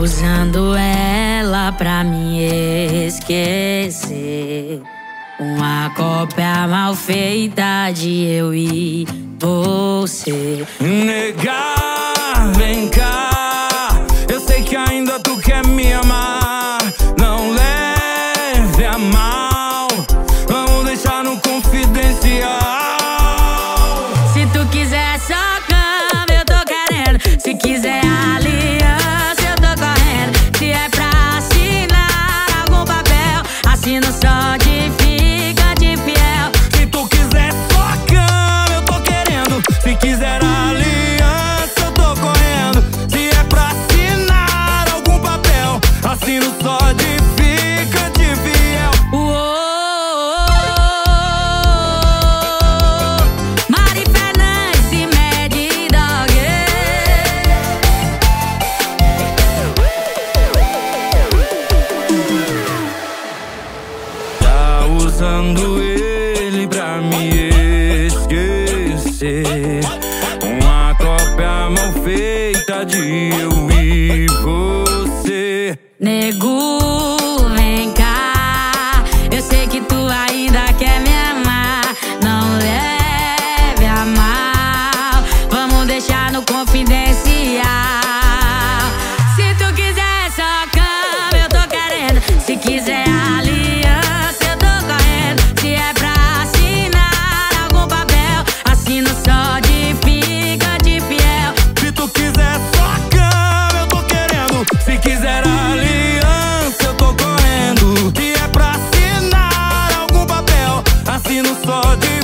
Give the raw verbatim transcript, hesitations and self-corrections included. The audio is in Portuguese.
usando ela pra me esquecer. Uma cópia mal feita de eu e você. Negar, vem cá, eu sei que ainda tu quer me amar. Não leve a mal, vamos deixar no confidencial. Se tu quiser só cama, eu tô querendo. Se quiser aliança, eu tô correndo. Se é pra assinar algum papel, assino só de fica de fiel. Se tu quiser só cama, eu tô querendo. Se quiser aliança, eu tô correndo. Se é pra assinar algum papel, assino só de fica de fiel. Uou, Mari Fernandes e Mad Dog. Tá usando ele pra me esquecer. Uma cópia mal feita de eu e você. Nego, vem cá, eu sei que tu ainda quer me amar. Não leve a mal, vamos deixar no confidencial. Se tu quiser só cama, eu tô querendo. Se quiser aliança, eu tô correndo. Se é pra assinar algum papel, assino só de fica de fiel. Se tu quiser só cama, eu tô querendo. Se quiser aliança, eu tô correndo. Se é pra assinar algum papel, assino só de